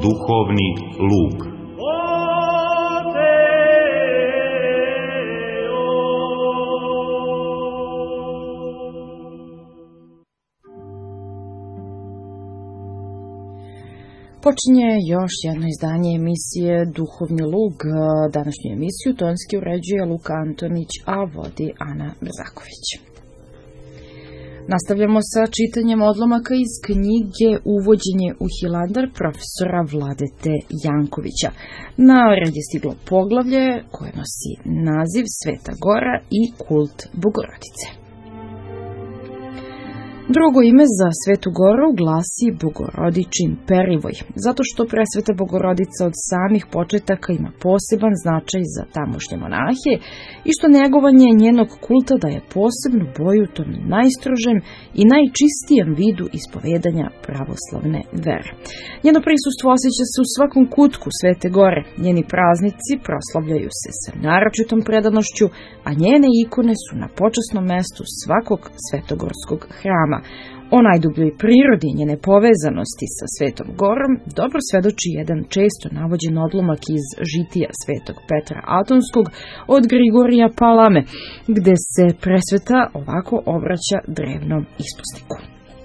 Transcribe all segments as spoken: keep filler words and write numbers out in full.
duhovni lug. Počinje još jedno izdanje emisije Duhovni lug. Današnju emisiju tonski uređuje Luka Antonić, a vodi Ana Brzaković. Nastavljamo sa čitanjem odlomaka iz knjige Uvođenje u Hilandar profesora Vladete Jankovića. Na red je stiglo poglavlje koje nosi naziv Sveta Gora i kult Bogorodice. Drugo ime za Svetu Goru glasi Bogorodičin perivoj, zato što presveta Bogorodica od samih početaka ima poseban značaj za tamošnje monahe i što negovanje njenog kulta daje posebnu boju tom najstrožem i najčistijem vidu ispovedanja pravoslavne vere. Njeno prisustvo osjeća se u svakom kutku Svete Gore, njeni praznici proslavljaju se sa naročitom predanošću, a njene ikone su na počasnom mestu svakog svetogorskog hrama. O najdubljoj prirodi njene povezanosti sa Svetom Gorom dobro svedoči jedan često navođen odlomak iz žitija Svetog Petra Atonskog od Grigorija Palame, gde se presveta ovako obraća drevnom ispusniku.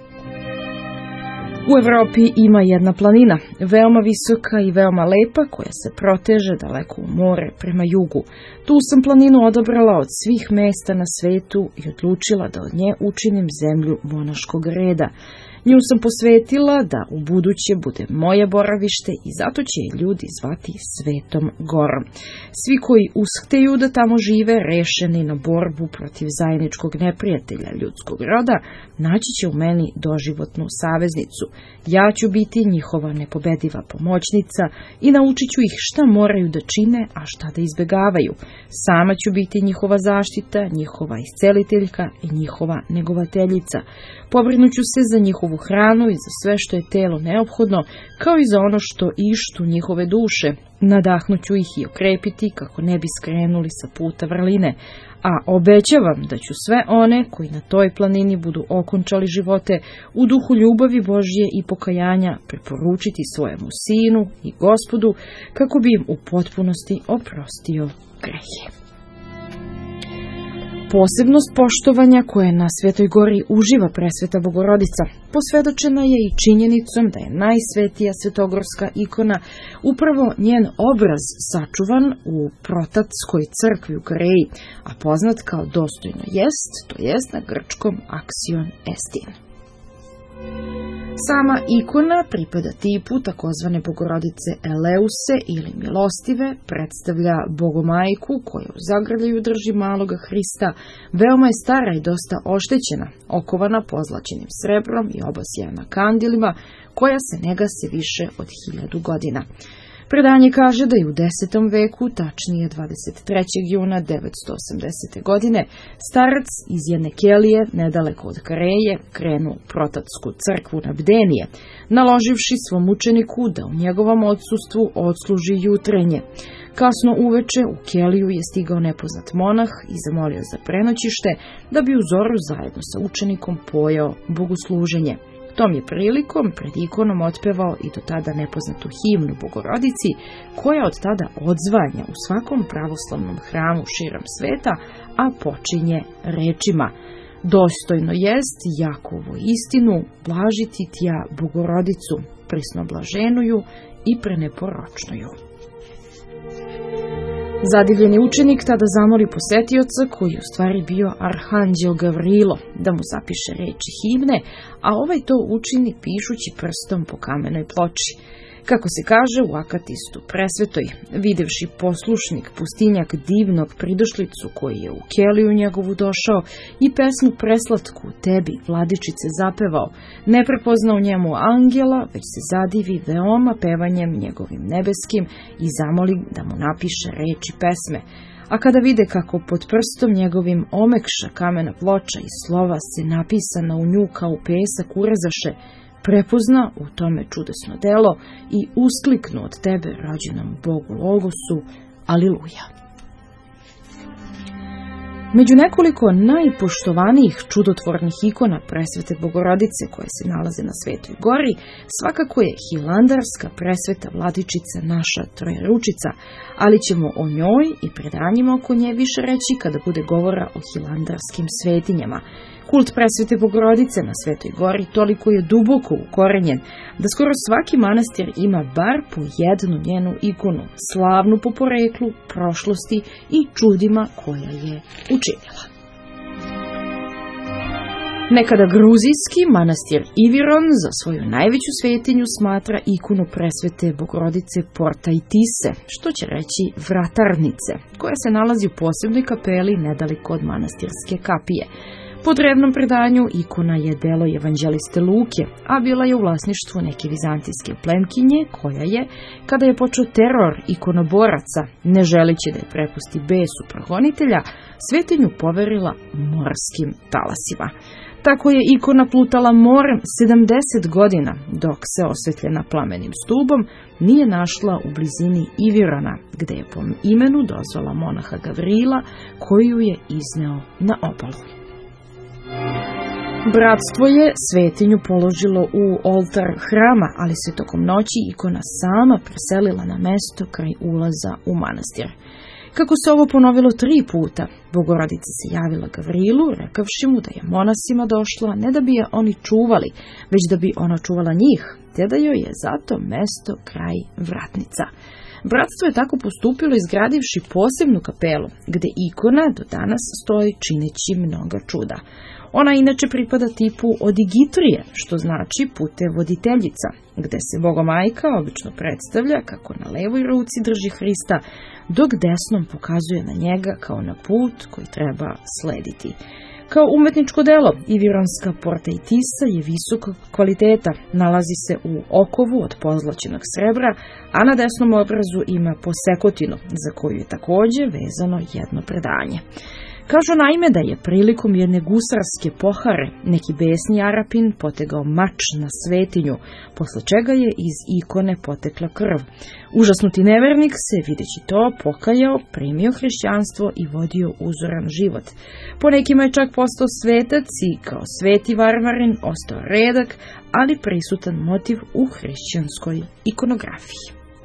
U Evropi ima jedna planina, veoma visoka i veoma lepa, koja se proteže daleko u more prema jugu. Tu sam planinu odabrala od svih mesta na svetu i odlučila da od nje učinim zemlju monaškog reda. Nju sam posvetila da u buduće bude moje boravište i zato će je ljudi zvati Svetom Gorom. Svi koji ushteju da tamo žive, rešeni na borbu protiv zajedničkog neprijatelja ljudskog roda, naći će u meni doživotnu saveznicu. Ja ću biti njihova nepobediva pomoćnica i naučit ću ih šta moraju da čine, a šta da izbegavaju. Sama ću biti njihova zaštita, njihova isceliteljka i njihova negovateljica. Pobrinuću se za njihovu hranu i za sve što je telo neophodno, kao i za ono što ištu njihove duše. Nadahnuću ih i okrepiti kako ne bi skrenuli sa puta vrline, a obećavam da ću sve one koji na toj planini budu okončali živote u duhu ljubavi Božje i pokajanja preporučiti svojemu Sinu i Gospodu kako bi im u potpunosti oprostio grehe. Posebnost poštovanja koje na Svetoj Gori uživa presveta Bogorodica posvedočena je i činjenicom da je najsvetija svetogorska ikona upravo njen obraz sačuvan u Protatskoj crkvi u Koreji, a poznat kao dostojno jest, to jest na grčkom aksion estin. Sama ikona pripada tipu takozvane Bogorodice Eleuse ili milostive, predstavlja Bogomajku koja u zagrljaju drži maloga Hrista, veoma je stara i dosta oštećena, okovana pozlaćenim srebrom i obasjana kandilima, koja se ne gase više od hiljadu godina. Predanje kaže da je u desetom veku, tačnije dvadeset trećeg juna devetsto osamdesete. godine, starac iz jedne kelije, nedaleko od Kareje, krenuo u Protatsku crkvu na bdenije, naloživši svom učeniku da u njegovom odsustvu odsluži jutrenje. Kasno uveče u keliju je stigao nepoznat monah i zamolio za prenoćište, da bi u zoru zajedno sa učenikom pojao bogosluženje. Tom je prilikom pred ikonom otpevao i do tada nepoznatu himnu Bogorodici, koja od tada odzvanja u svakom pravoslavnom hramu širom sveta, a počinje rečima: dostojno jest Jakovu istinu blažiti tja Bogorodicu, prisnoblaženuju i preneporočnuju. Zadivljeni učenik tada zamoli posetioca, koji je u stvari bio arhanđel Gavrilo, da mu zapiše reči himne, a ovaj to učini pišući prstom po kamenoj ploči. Kako se kaže u Akatistu presvetoj, videvši poslušnik pustinjak divnog pridošlicu koji je u keliju njegovu došao i pesmu preslatku tebi, vladičice, zapevao, ne prepozna u njemu angela, već se zadivi veoma pevanjem njegovim nebeskim i zamoli da mu napiše reči pesme. A kada vide kako pod prstom njegovim omekša kamena ploča i slova se napisana u nju kao pesak urezaše, prepozna u tome čudesno delo i uskliknu od tebe rođenom Bogu Logosu, Aliluja. Među nekoliko najpoštovanijih čudotvornih ikona presvete Bogorodice koje se nalaze na Svetoj gori, svakako je hilandarska presveta vladičica naša Trojeručica, ali ćemo o njoj i predanjima oko nje više reći kada bude govora o hilandarskim svetinjama. Kult presvete Bogorodice na Svetoj gori toliko je duboko ukorenjen da skoro svaki manastir ima bar po jednu njenu ikonu, slavnu po poreklu, prošlosti i čudima koja je učinila. Nekada gruzijski manastir Iviron za svoju najveću svetinju smatra ikonu presvete Bogorodice Portaitise, što će reći vratarnice, koja se nalazi u posebnoj kapeli nedaleko od manastirske kapije. Po drevnom predanju ikona je delo evanđeliste Luke, a bila je u vlasništvu neke vizantijske plemkinje koja je, kada je počeo teror ikonoboraca, ne želeći da je prepusti besu progonitelja, svetinju poverila morskim talasima. Tako je ikona plutala morem sedamdeset godina, dok se osvetljena plamenim stubom nije našla u blizini Ivirona, gde je po imenu dozvala monaha Gavrila, koju je izneo na obalu. Bratstvo je svetinju položilo u oltar hrama, ali se tokom noći ikona sama preselila na mesto kraj ulaza u manastir. Kako se ovo ponovilo tri puta, Bogorodica se javila Gavrilu, rekavši mu da je monasima došla ne da bi je oni čuvali, već da bi ona čuvala njih, te da joj je zato mesto kraj vratnica. Bratstvo je tako postupilo izgradivši posebnu kapelu, gde ikona do danas stoji čineći mnoga čuda. Ona inače pripada tipu odigitrije, što znači putevoditeljica, gde se Bogomajka obično predstavlja kako na levoj ruci drži Hrista, dok desnom pokazuje na njega kao na put koji treba slediti. Kao umetničko delo, Ivironska Portaitisa je visokog kvaliteta, nalazi se u okovu od pozlaćenog srebra, a na desnom obrazu ima posekotinu, za koju je takođe vezano jedno predanje. Kažu naime da je prilikom jedne gusarske pohare neki besni Arapin potegao mač na svetinju, posle čega je iz ikone potekla krv. Užasnuti nevernik se, videći to, pokajao, primio hrišćanstvo i vodio uzoran život. Po nekima je čak postao svetac i kao sveti varvarin ostao redak, ali prisutan motiv u hrišćanskoj ikonografiji.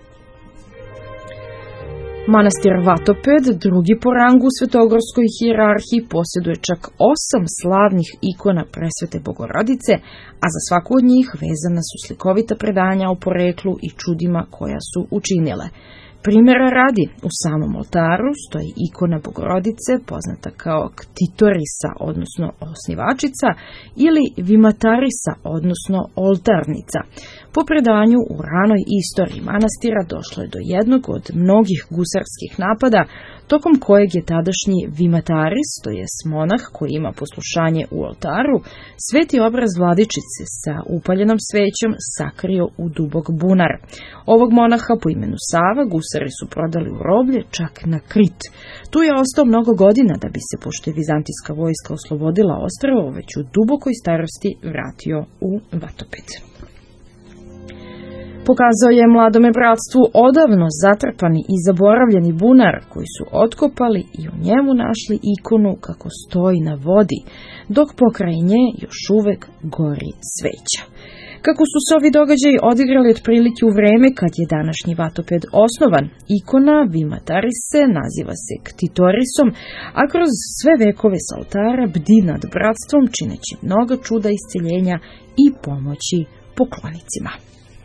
Manastir Vatoped, drugi po rangu u svetogorskoj hijerarhiji, posjeduje čak osam slavnih ikona presvete Bogorodice, a za svaku od njih vezana su slikovita predanja o poreklu i čudima koja su učinile. Primjera radi, u samom oltaru stoji ikona Bogorodice, poznata kao Ktitorisa, odnosno osnivačica, ili Vimatarisa, odnosno oltarnica. Po predanju, u ranoj istoriji manastira došlo je do jednog od mnogih gusarskih napada, tokom kojeg je tadašnji Vimataris, to jest monah koji ima poslušanje u oltaru, sveti obraz vladičice sa upaljenom svećom sakrio u dubok bunar. Ovog monaha po imenu Sava gusari su prodali u roblje čak na Krit. Tu je ostao mnogo godina da bi se, pošto je vizantijska vojska oslobodila ostrvo, već u dubokoj starosti vratio u Vatoped. Pokazao je mladome bratstvu odavno zatrpani i zaboravljeni bunar koji su otkopali i u njemu našli ikonu kako stoji na vodi, dok pokraj nje još uvek gori sveća. Kako su se ovi događaji odigrali otprilike u vreme kad je današnji Vatoped osnovan, ikona Vimatarise naziva se Ktitorisom, a kroz sve vekove s oltara bdi nad bratstvom čineći mnoga čuda isceljenja i pomoći poklonicima.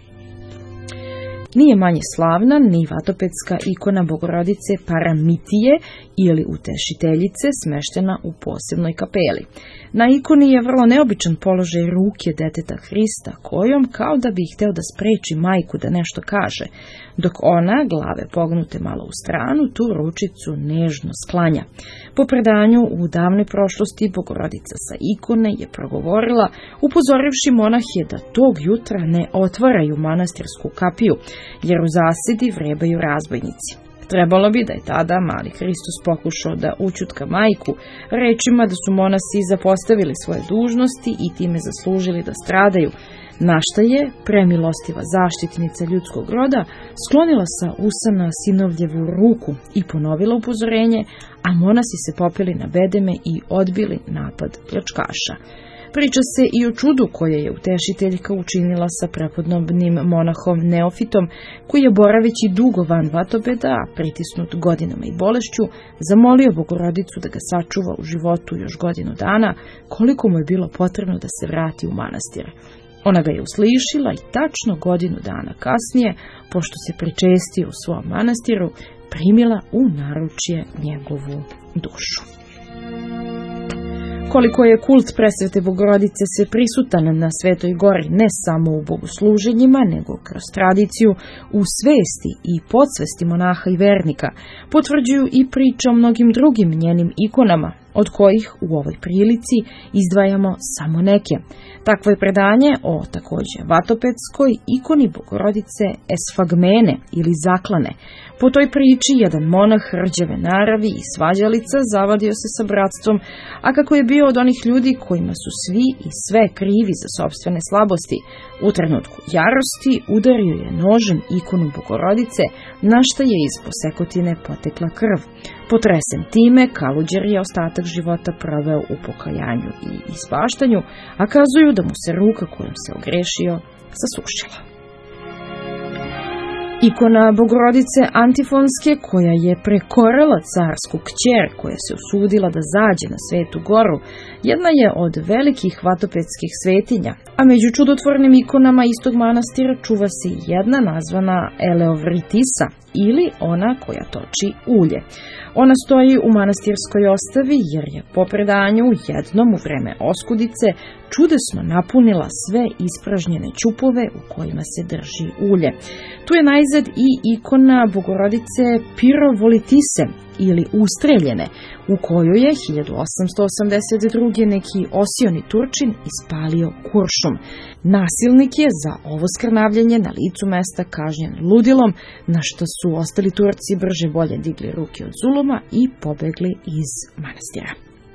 Nije manje slavna ni vatopedska ikona Bogorodice Paramitije ili utešiteljice smeštena u posebnoj kapeli. Na ikoni je vrlo neobičan položaj ruke deteta Hrista kojom kao da bi hteo da spreči majku da nešto kaže, dok ona, glave pognute malo u stranu, tu ručicu nežno sklanja. Po predanju u davnoj prošlosti Bogorodica sa ikone je progovorila, upozorivši monahe da tog jutra ne otvaraju manastirsku kapiju, jer u zasedi vrebaju razbojnici. Trebalo bi da je tada mali Hristos pokušao da ućutka majku rečima da su monasi zapostavili svoje dužnosti i time zaslužili da stradaju, na šta je premilostiva zaštitnica ljudskog roda sklonila sa usana sinovljevu ruku i ponovila upozorenje, a monasi se popeli na bedeme i odbili napad pljačkaša. Priča se i o čudu koje je utešiteljka učinila sa prepodobnim monahom Neofitom, koji je boraveći dugo van Vatopeda, a pritisnut godinama i bolešću, zamolio Bogorodicu da ga sačuva u životu još godinu dana, koliko mu je bilo potrebno da se vrati u manastir. Ona ga je uslišila i tačno godinu dana kasnije, pošto se pričestio u svom manastiru, primila u naručje njegovu dušu. Koliko je kult Presvete Bogorodice sve prisutan na Svetoj Gori ne samo u bogosluženjima, nego kroz tradiciju, u svesti i podsvesti monaha i vernika, potvrđuju i priče o mnogim drugim njenim ikonama, od kojih u ovoj prilici izdvajamo samo neke. Takvo je predanje o takođe vatopedskoj ikoni Bogorodice Esfagmene ili Zaklane. Po toj priči jedan monah rđave naravi i svađalica zavadio se sa bratstvom, a kako je bio od onih ljudi kojima su svi i sve krivi za sopstvene slabosti, u trenutku jarosti udario je nožem ikonu Bogorodice, na šta je iz posekotine potekla krv. Potresen time, Kaluđer je ostatak života proveo u pokajanju i ispaštanju, a kazuju da mu se ruka kojom se ogrešio sasušila. Ikona Bogorodice Antifonske, koja je prekorela carsku kćer koja se usudila da zađe na Svetu Goru, jedna je od velikih vatopedskih svetinja, a među čudotvornim ikonama istog manastira čuva se jedna nazvana Eleovritisa ili ona koja toči ulje. Ona stoji u manastirskoj ostavi jer je po predanju jednom u vreme oskudice čudesno napunila sve ispražnjene ćupove u kojima se drži ulje. Tu je najzad i ikona Bogorodice Pirovolitise ili Ustreljene, u kojoj je hiljadu osamsto osamdeset druge neki osioni Turčin ispalio kuršum. Nasilnik je za ovo skrnavljenje na licu mesta kažnjen ludilom, na što su ostali Turci brže bolje digli ruke od zuluma i pobegli iz manastira.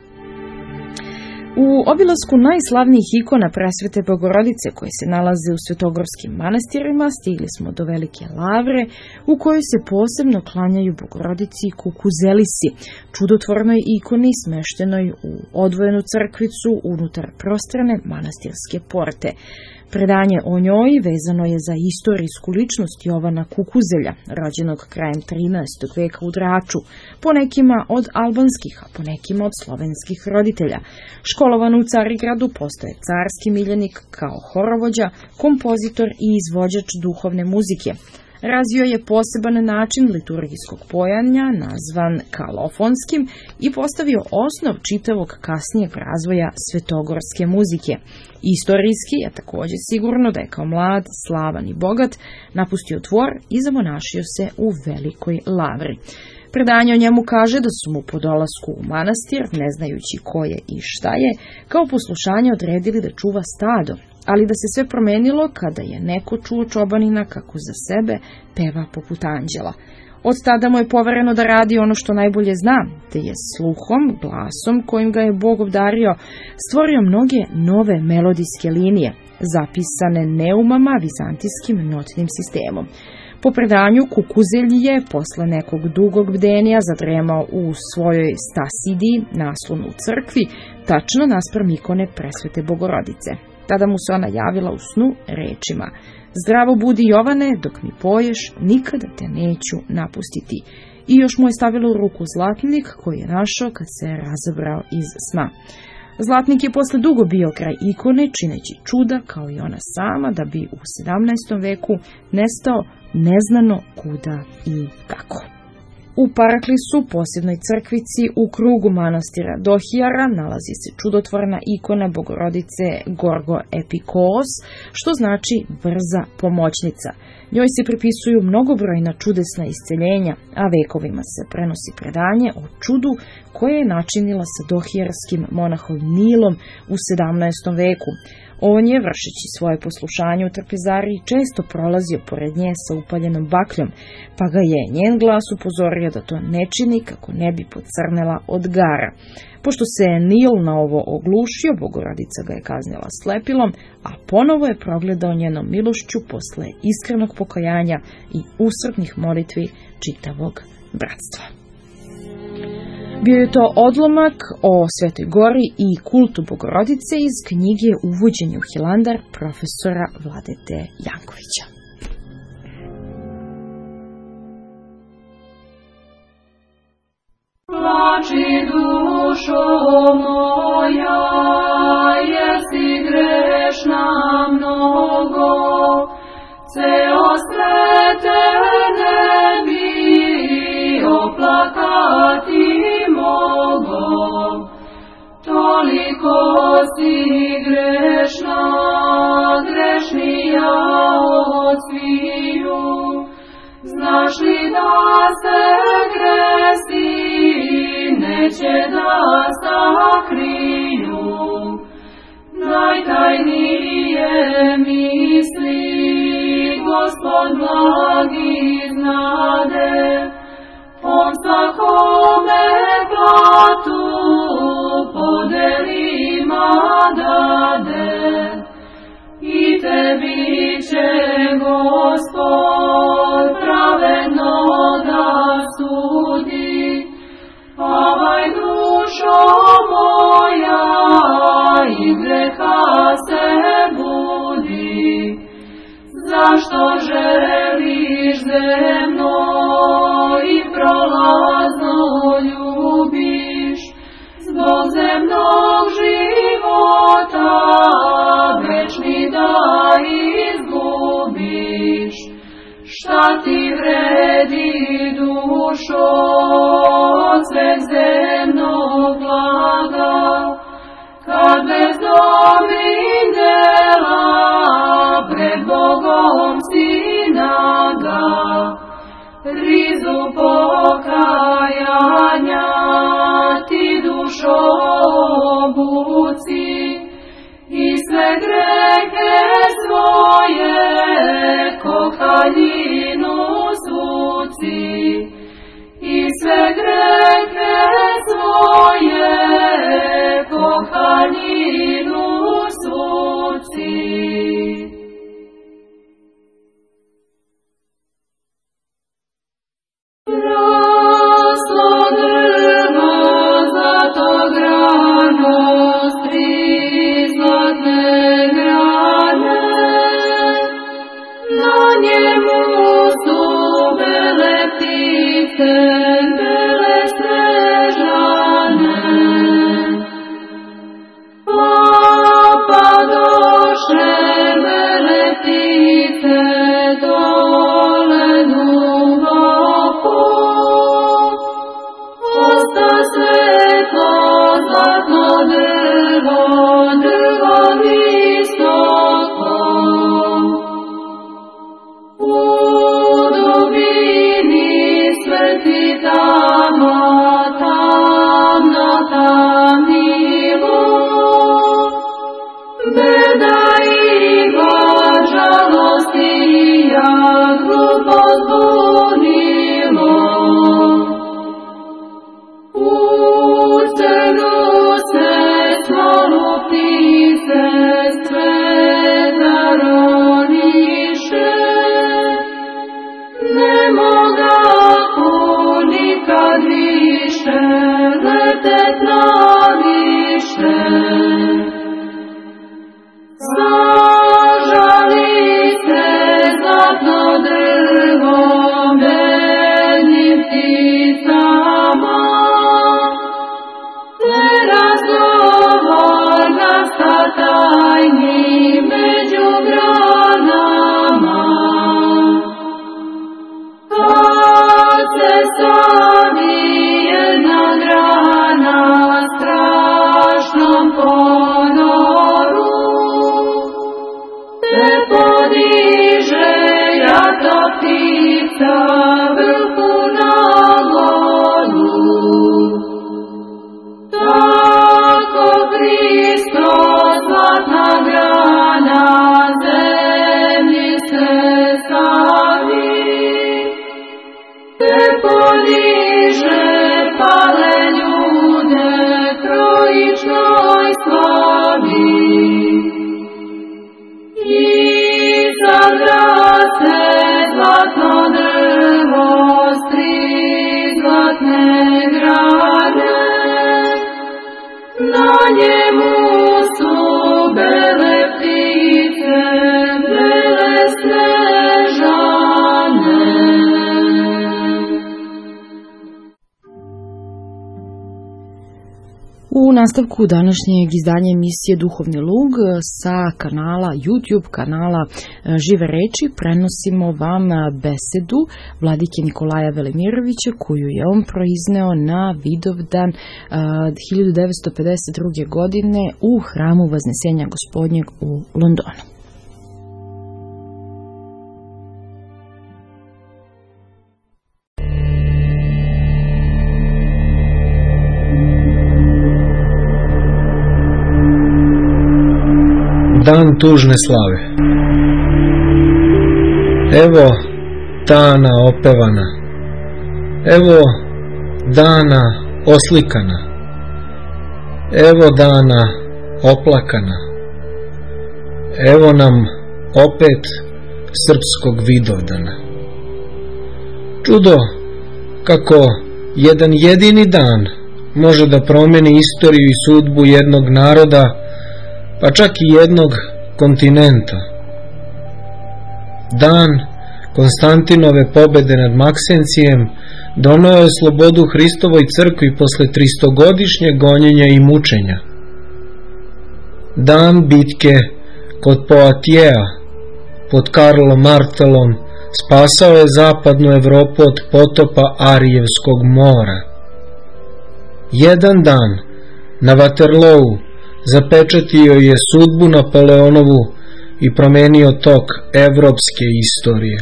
U obilasku najslavnijih ikona Presvete Bogorodice koje se nalaze u svetogorskim manastirima stigli smo do Velike lavre u kojoj se posebno klanjaju Bogorodici Kukuzelisi, čudotvornoj ikoni smeštenoj u odvojenu crkvicu unutar prostrane manastirske porte. Predanje o njoj vezano je za istorijsku ličnost Jovana Kukuzelja, rođenog krajem trinaestog veka u Draču, po nekima od albanskih, a po nekima od slovenskih roditelja. Školovan u Carigradu, postaje carski miljenik kao horovođa, kompozitor i izvođač duhovne muzike. Razvio je poseban način liturgijskog pojanja, nazvan kalofonskim, i postavio osnov čitavog kasnijeg razvoja svetogorske muzike. Istorijski je takođe sigurno da je kao mlad, slavan i bogat napustio dvor i zamonašio se u Velikoj lavri. Predanje o njemu kaže da su mu po dolasku u manastir, ne znajući ko je i šta je, kao poslušanje odredili da čuva stado, ali da se sve promenilo kada je neko čuo čobanina kako za sebe peva poput anđela. Od tada mu je povereno da radi ono što najbolje zna, te je sluhom, glasom kojim ga je Bog obdario, stvorio mnoge nove melodijske linije, zapisane neumama vizantijskim notnim sistemom. Po predanju, Kukuzelj je posle nekog dugog bdenja zadremao u svojoj stasidi, naslonu u crkvi, tačno naspram ikone Presvete Bogorodice. Tada mu se ona javila u snu rečima: "Zdravo budi Jovane, dok mi poješ, nikada te neću napustiti." I još mu je stavila u ruku zlatnik koji je našao kad se je razabrao iz sna. Zlatnik je posle dugo bio kraj ikone, čineći čuda kao i ona sama, da bi u sedamnaestom veku nestao neznano kuda i kako. U Paraklisu, posebnoj crkvici u krugu manastira Dohijara, nalazi se čudotvorna ikona Bogorodice Gorgo Epikos, što znači brza pomoćnica. Njoj se pripisuju mnogobrojna čudesna isceljenja, a vekovima se prenosi predanje o čudu koje je načinila sa dohijarskim monahom Nilom u sedamnaestom veku. On je, vršeći svoje poslušanje u trpezariji, često prolazio pored nje sa upaljenom bakljom, pa ga je njen glas upozorio da to ne čini kako ne bi pocrnela od gara. Pošto se Nil na ovo oglušio, Bogorodica ga je kaznila slepilom, a ponovo je progledao njenom milošću posle iskrenog pokajanja i usrdnih molitvi čitavog bratstva. Bio je to odlomak o Svetoj Gori i kultu Bogorodice iz knjige Uvođenje u Hilandar profesora Vladete Jankovića. Plači dušo moja, jer si grešna mnogo, ceo svete ne bi oplakati mogo. Toliko si grešna, grešnija od sviju, znaš li da se gresi neće da sakriju, najtajnije misli Gospod blagi znade, on svakome platu po delima dade, i tebi će Gospod pravedno da sudi. Avaj dušo moja, iz greha se budi, zašto želiš zemno i prolazno ljubiš, zbog zemnog života večni da izgubiš. Šta ti vredi dušo od sveg zemnog blaga, kad bez dobrih dela pred Bogom si naga? Rizu pokajanja ti dušo obuci i sve grehe svoje ko haljinu svuci, i sve grehe svoje ko haljinu svuci. Raslo drvo zlato grano, tri zlatne grane, na njemu su bele ptice, bele snežane. Pa došle bele ptice dole duboko, osta svetlo zlatno drvo, drvo visoko. U dubini sveti tamo, tamno tamnilo, beda i žalosti ja njemu su bele ptice, bele snežane. U nastavku današnjeg izdanja emisije Duhovni lug sa kanala, YouTube kanala Žive reči, prenosimo vam besedu vladike Nikolaja Velimirovića koju je on proizneo na Vidovdan hiljadu devetsto pedeset druge. godine u hramu Vaznesenja Gospodnjeg u Londonu. Dan tužne slave. Evo dana opevana, evo dana oslikana, evo dana oplakana, evo nam opet srpskog Vidovdana. Čudo kako jedan jedini dan može da promeni istoriju i sudbu jednog naroda, pa čak i jednog kontinenta. Dan Konstantinove pobede nad Maksencijem doneo je slobodu Hristovoj crkvi posle tristogodišnjeg gonjenja i mučenja. Dan bitke kod Poatijeja pod Karlom Martelom spasao je zapadnu Evropu od potopa Arijevskog mora. Jedan dan na Waterloo zapečatio je sudbu Napoleonovu i promenio tok evropske istorije.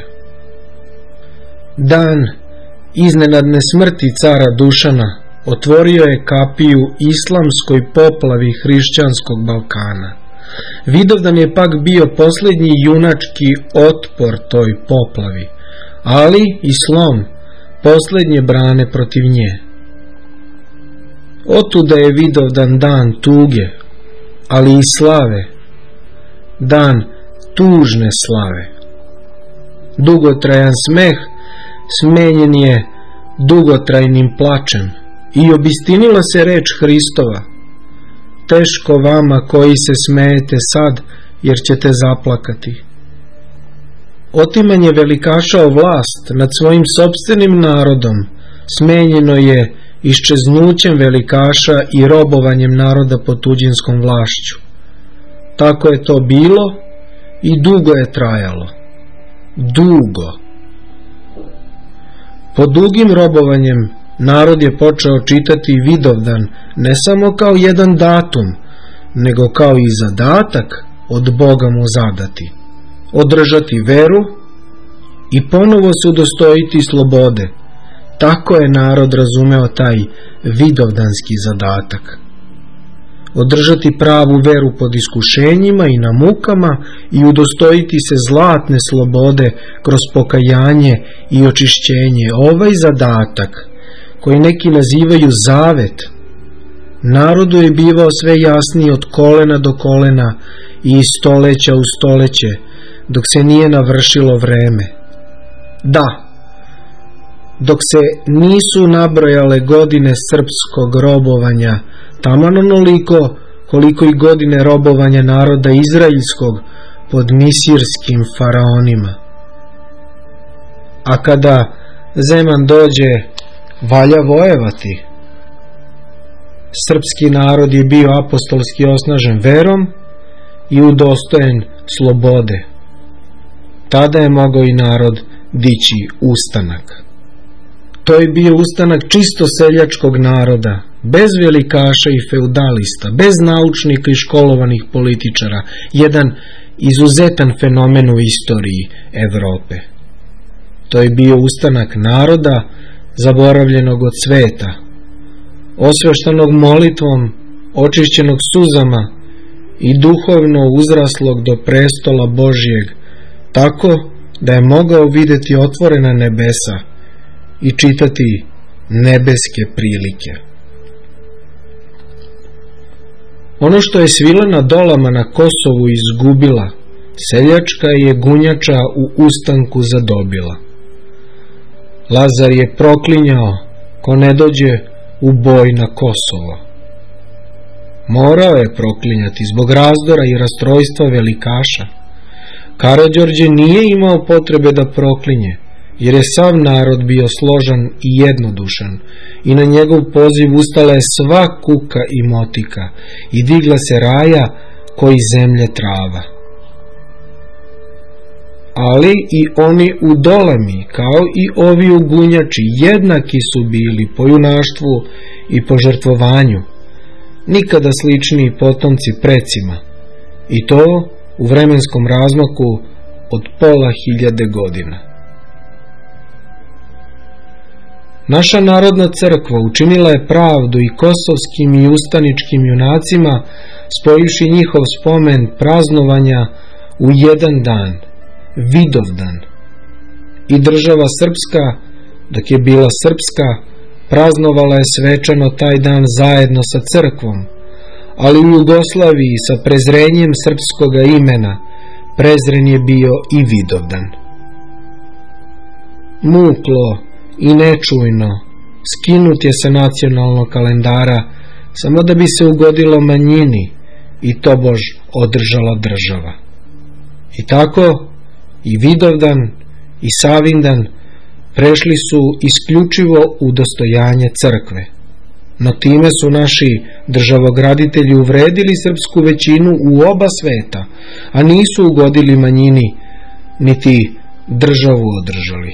Dan iznenadne smrti cara Dušana otvorio je kapiju islamskoj poplavi hrišćanskog Balkana. Vidovdan je pak bio posljednji junački otpor toj poplavi, ali i slom posljednje brane protiv nje. Otuda je Vidovdan dan tuge, ali i slave, dan tužne slave. Dugotrajan smeh smenjen je dugotrajnim plačem i obistinila se reč Hristova: teško vama koji se smejete sad, jer ćete zaplakati. Otimanje velikaša vlast nad svojim sopstvenim narodom smenjeno je iščeznućem velikaša i robovanjem naroda pod tuđinskom vlašću. Tako je to bilo i dugo je trajalo. Dugo. Pod dugim robovanjem narod je počeo čitati Vidovdan ne samo kao jedan datum, nego kao i zadatak od Boga mu zadati. Održati veru i ponovo se udostojiti slobode. Tako je narod razumeo taj vidovdanski zadatak. Održati pravu veru pod iskušenjima i na mukama i udostojiti se zlatne slobode kroz pokajanje i očišćenje. Ovaj zadatak, koji neki nazivaju zavet, narodu je bivao sve jasniji od kolena do kolena i iz stoleća u stoleće, dok se nije navršilo vreme. Da, dok se nisu nabrojale godine srpskog robovanja, taman onoliko koliko i godine robovanja naroda izraelskog pod misirskim faraonima. A kada Zeman dođe, valja vojevati. Srpski narod je bio apostolski osnažen verom i udostojen slobode. Tada je mogao i narod dići ustanak. To je bio ustanak čisto seljačkog naroda, bez velikaša i feudalista, bez naučnika i školovanih političara, jedan izuzetan fenomen u istoriji Evrope. To je bio ustanak naroda zaboravljenog od sveta, osveštanog molitvom, očišćenog suzama i duhovno uzraslog do prestola Božjeg, tako da je mogao videti otvorena nebesa i čitati nebeske prilike. Ono što je Svilena Dolama na Kosovu izgubila, seljačka je gunjača u ustanku zadobila. Lazar je proklinjao ko ne dođe u boj na Kosovo. Morao je proklinjati zbog razdora i rastrojstva velikaša. Karađorđe nije imao potrebe da proklinje, jer je sav narod bio složan i jednodušan i na njegov poziv ustala je sva kuka i motika i digla se raja koji zemlje trava. Ali i oni u Dolemi, kao i ovi u Gunjači, jednaki su bili po junaštvu i po žrtvovanju, nikada sličniji potomci precima, i to u vremenskom razmaku od pola hiljade godina. Naša narodna crkva učinila je pravdu i kosovskim i ustaničkim junacima, spojivši njihov spomen praznovanja u jedan dan, Vidovdan. I država Srpska, dok je bila srpska, praznovala je svečano taj dan zajedno sa crkvom, ali u Jugoslaviji sa prezrenjem srpskoga imena prezren je bio i Vidovdan. Muklo i nečujno skinut je sa nacionalnog kalendara samo da bi se ugodilo manjini i tobož održala država. I tako i Vidovdan i Savindan prešli su isključivo u dostojanje crkve. No time su naši državograditelji uvredili srpsku većinu u oba sveta, a nisu ugodili manjini, niti državu održali.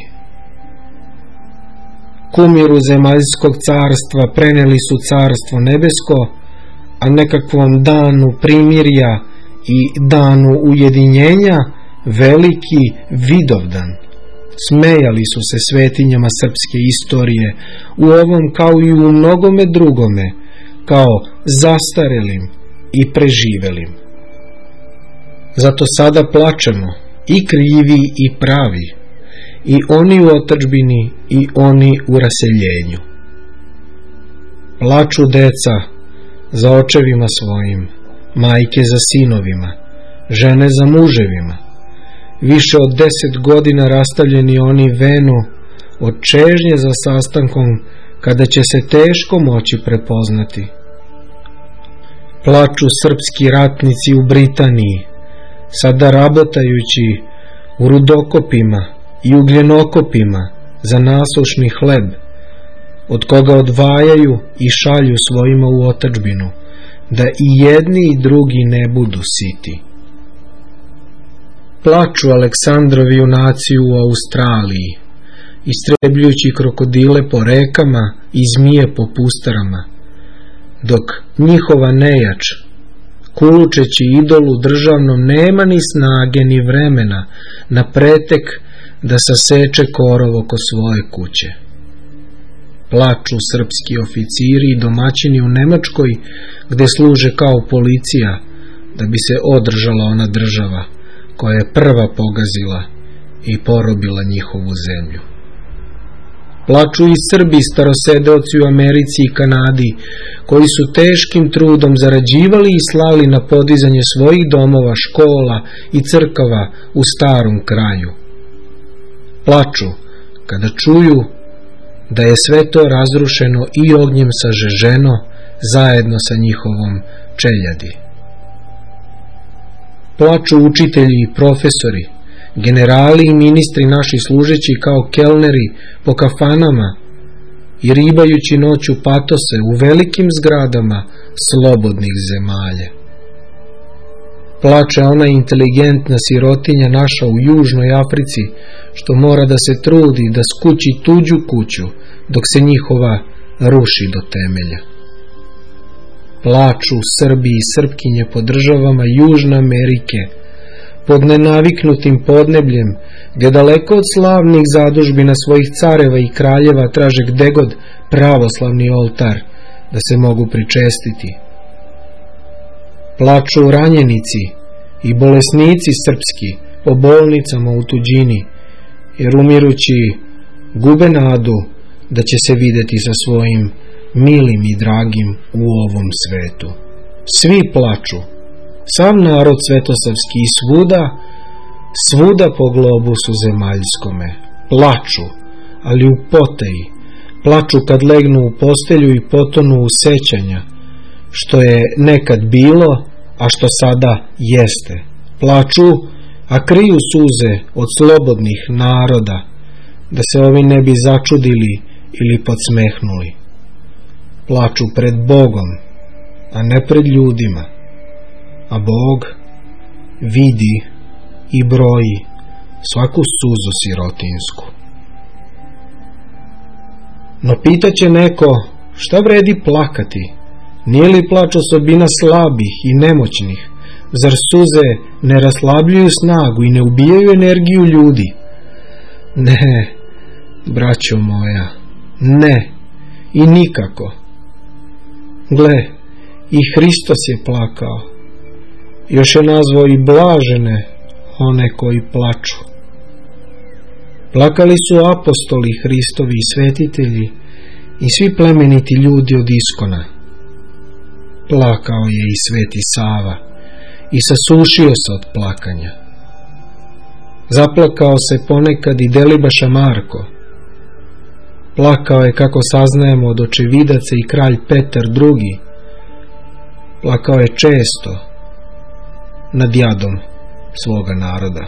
Kumiru zemaljskog carstva preneli su carstvo nebesko, a nekakvom danu primirja i danu ujedinjenja veliki Vidovdan. Smejali su se svetinjama srpske istorije, u ovom kao i u mnogome drugome, kao zastarelim i preživelim. Zato sada plačemo, i krivi i pravi, i oni u otadžbini i oni u raseljenju. Plaču deca za očevima svojim, majke za sinovima, žene za muževima. Više od deset godina rastavljeni oni venu od čežnje za sastankom, kada će se teško moći prepoznati. Plaču srpski ratnici u Britaniji, sada rabotajući u rudokopima i ugljenokopima za nasušni hleb, od koga odvajaju i šalju svojima u otadžbinu, da i jedni i drugi ne budu siti. Plaču Aleksandrovi junaci u Australiji, istrebljujući krokodile po rekama i zmije po pustarama, dok njihova nejač, kulučeći idolu državnom, nema ni snage ni vremena na pretek da saseče korov oko svoje kuće. Plaču srpski oficiri i domaćini u Nemačkoj, gde služe kao policija, da bi se održala ona država koja je prva pogazila i porobila njihovu zemlju. Plaču i Srbi starosedeoci u Americi i Kanadi, koji su teškim trudom zarađivali i slali na podizanje svojih domova, škola i crkava u starom kraju. Plaču kada čuju da je sve to razrušeno i ognjem sažeženo zajedno sa njihovom čeljadi. Plaču učitelji i profesori, generali i ministri naši služeći kao kelneri po kafanama i ribajući noću patose u velikim zgradama slobodnih zemalja. Plače ona inteligentna sirotinja naša u Južnoj Africi, što mora da se trudi da skući tuđu kuću, dok se njihova ruši do temelja. Plaču Srbi i Srpkinje po državama Južne Amerike, pod nenaviknutim podnebljem, gdje daleko od slavnih zadužbina svojih careva i kraljeva traže gdegod pravoslavni oltar da se mogu pričestiti. Plaču ranjenici i bolesnici srpski po bolnicama u tuđini, jer umirući gube nadu da će se videti sa svojim milim i dragim u ovom svetu. Svi plaču, sav narod svetosavski i svuda, svuda po globusu zemaljskome. Plaču, ali u potaji, plaču kad legnu u postelju i potonu u sećanja, što je nekad bilo, a što sada jeste. Plaču, a kriju suze od slobodnih naroda, da se ovi ne bi začudili ili podsmehnuli. Plaču pred Bogom, a ne pred ljudima, a Bog vidi i broji svaku suzu sirotinsku. No pitaće neko, šta vredi plakati? Nije li plač osobina slabih i nemoćnih? Zar suze ne raslabljuju snagu i ne ubijaju energiju ljudi? Ne, braćo moja, ne i nikako. Gle, i Hristos je plakao. Još je nazvao i blažene one koji plaču. Plakali su apostoli Hristovi i svetitelji i svi plemeniti ljudi od iskona. Plakao je i sveti Sava i sasušio se od plakanja. Zaplakao se ponekad i Delibaša Marko. Plakao je, kako saznajemo od očevidaca, i kralj Petar drugi. Plakao je često nad jadom svoga naroda.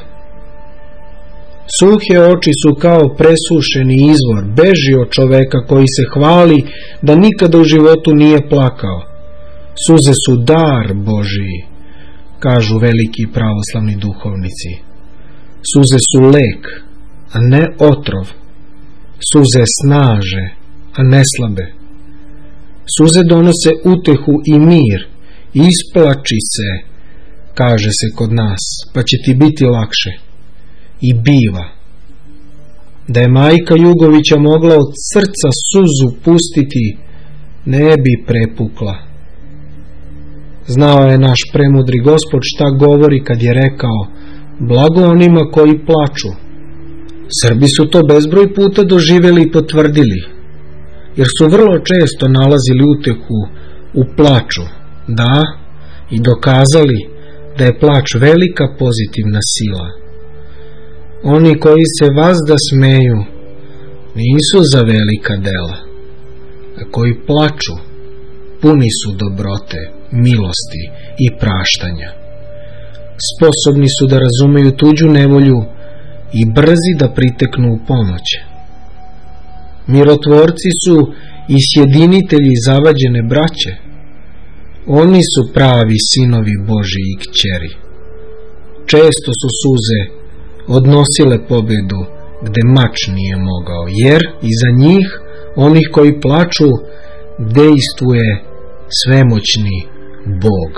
Suhe oči su kao presušeni izvor, beži od čoveka koji se hvali da nikada u životu nije plakao. Suze su dar Božiji, kažu veliki pravoslavni duhovnici. Suze su lek, a ne otrov. Suze snaže, a ne slabe. Suze donose utehu i mir. Isplači se, kaže se kod nas, pa će ti biti lakše. I biva. Da je majka Jugovića mogla od srca suzu pustiti, ne bi prepukla. Znao je naš premudri Gospod šta govori kad je rekao: blago onima koji plaču. Srbi su to bezbroj puta doživjeli i potvrdili, jer su vrlo često nalazili utehu u plaču, da, i dokazali da je plač velika pozitivna sila. Oni koji se vazda smeju nisu za velika dela, a koji plaču puni su dobrote, milosti i praštanja. Sposobni su da razumeju tuđu nevolju i brzi da priteknu u pomoć. Mirotvorci su i sjedinitelji zavađene braće. Oni su pravi sinovi Božji i kćeri. Često su suze odnosile pobedu gde mač nije mogao, jer iza njih, onih koji plaču, dejstvuje svemoćni Bog.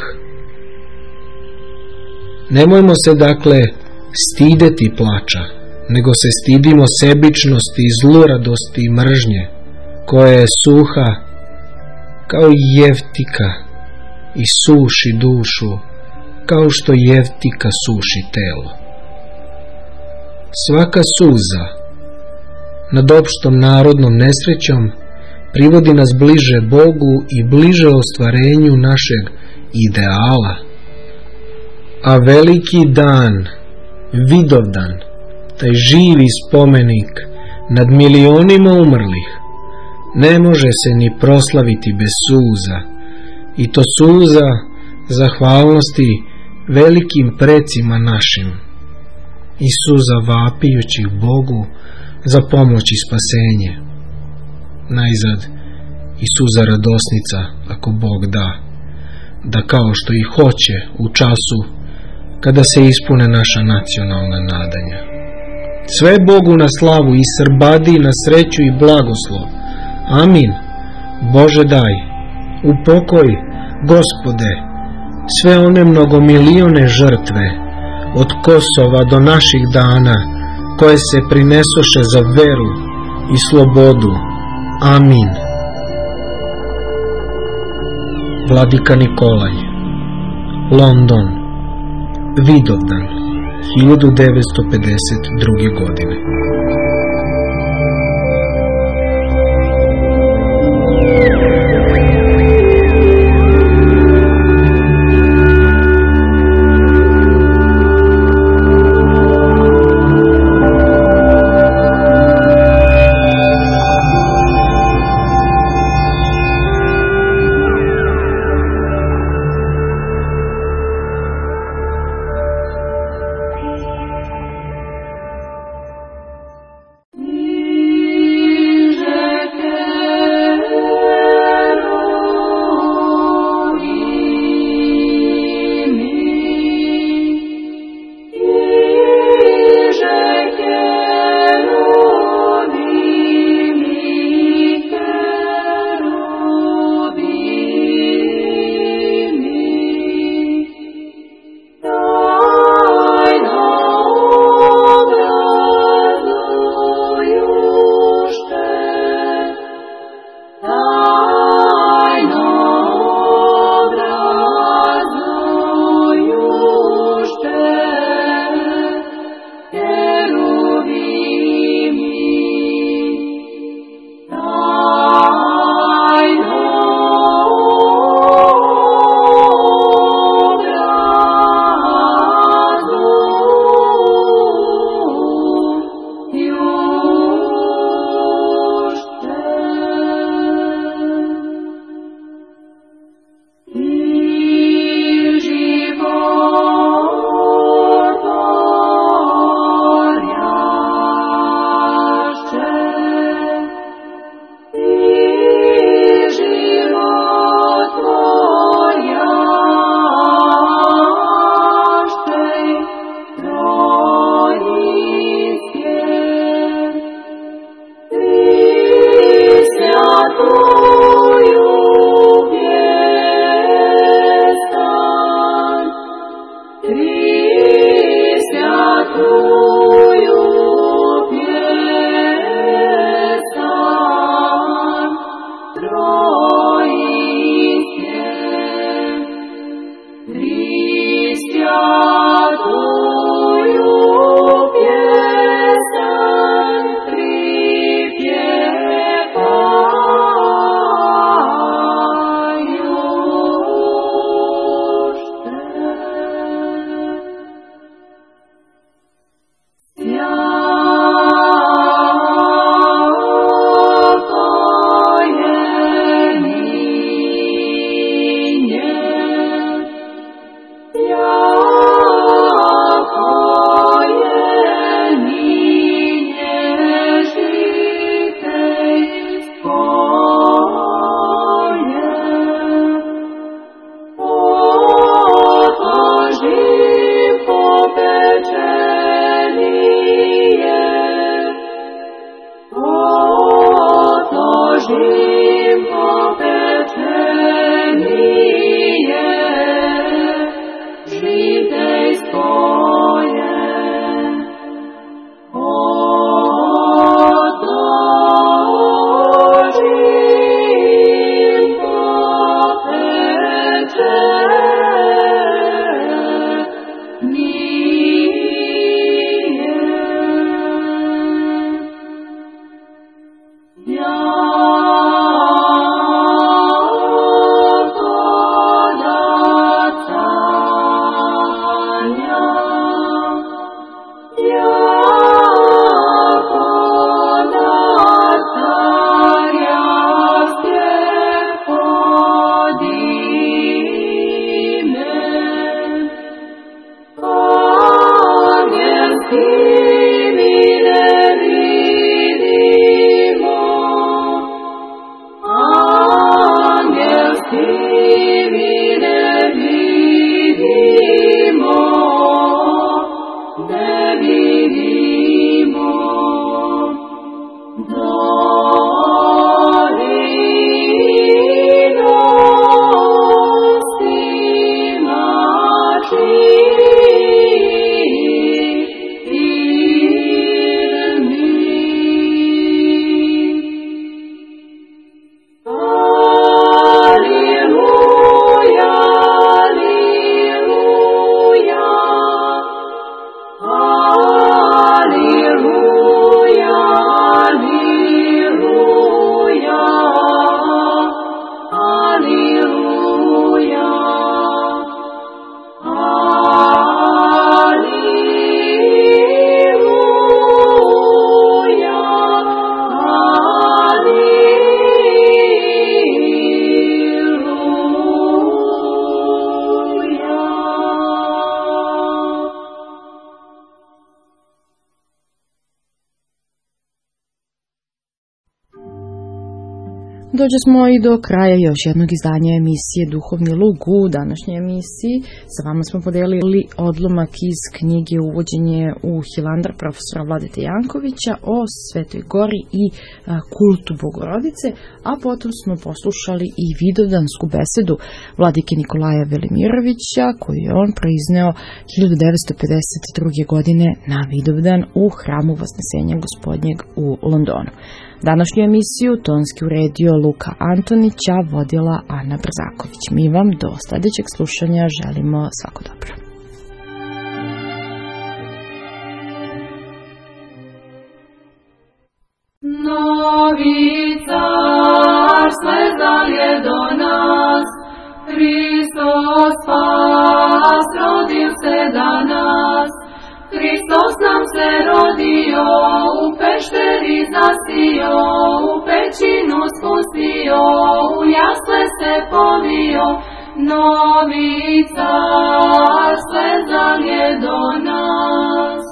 Nemojmo se dakle stideti plača, nego se stidimo sebičnosti, zluradosti i mržnje, koja je suha kao jeftika i suši dušu, kao što jeftika suši telo. Svaka suza nad opštom narodnom nesrećom privodi nas bliže Bogu i bliže ostvarenju našeg ideala. A veliki dan, Vidovdan, taj živi spomenik nad milionima umrlih, ne može se ni proslaviti bez suza, i to suza zahvalnosti velikim precima našim, i suza vapijućih Bogu za pomoć i spasenje. Najzad i suza radosnica, ako Bog da, da kao što i hoće u času kada se ispune naša nacionalna nadanja. Sve Bogu na slavu i Srbadi na sreću i blagoslov. Amin. Bože daj, upokoj, Gospode, sve one mnogomilione žrtve od Kosova do naših dana, koje se prinesoše za veru i slobodu. Amin. Vladika Nikolaj, London, Vidovdan, hiljadu devetsto pedeset druge. godine. Dođe smo i do kraja još jednog izdanja emisije Duhovni luk. U današnjoj emisiji sa vama smo podelili odlomak iz knjige Uvođenje u Hilandar profesora Vladete Jankovića o Svetoj gori i a, kultu Bogorodice, a potom smo poslušali i vidovdansku besedu vladike Nikolaja Velimirovića koju je on proizneo hiljadu devetsto pedeset druge. godine na Vidovdan u hramu Vasnesenja Gospodnjeg u Londonu. Današnju emisiju tonski uredio Luka Antonića, vodila Ana Brzaković. Mi vam do sljedećeg slušanja želimo svako dobro. Novi car slezal je do nas, Hristos spas rodil se danas. Hristos nam se rodio, u pešteri zasio, u pećinu spustio, u jasle se povio. Novi car slezal je do nas.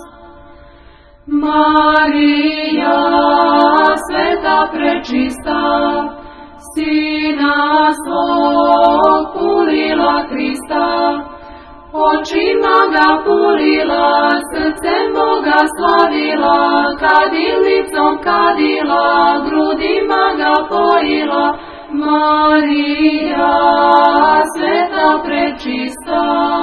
Marija, sveta prečista, Sina svog pulila Hrista, očima ga pulila, srcem Boga slavila, kadilicom kadila, grudima ga pojila. Marija, sveta prečista,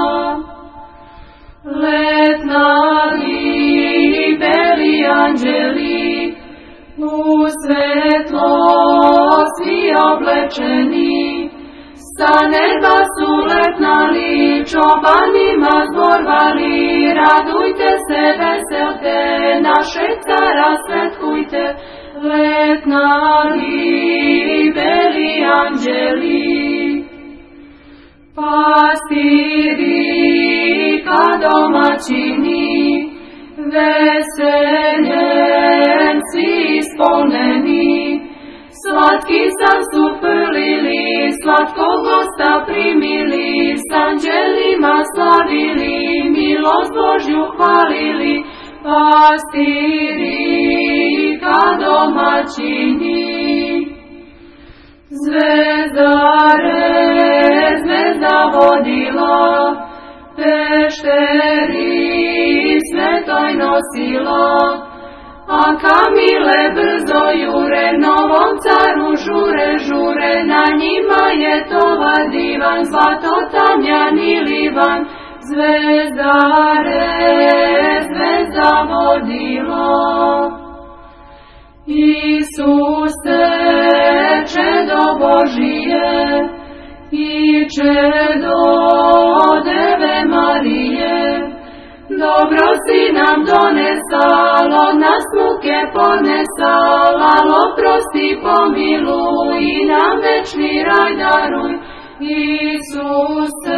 letnali beli anđeli, u svetlo svi oblečeni, sa neba su letnali, čobanima zborvali, radujte se, veselte, našeg cara svetkujte. Letnali beli anđeli, pastiri ka domaćini, veseljem svi ispolneni, slatki san su prlili, slatko gosta primili, s anđelima slavili, milost Božju hvalili. Pastiri ka domaćini, zvezdare, zvezda vodila, pešteri svetoj nosila, a kamile brzo jure, novom caru žure, žure, na njima je tovar divan, zlato tamjan i livan. Zvezdare, zvezda vodilo, Isuse, čedo Božije, i čedo Deve Marije, dobro si nam donesalo, nas muke ponesalo, prosti, pomiluj i nam večni raj daruj, Isuse,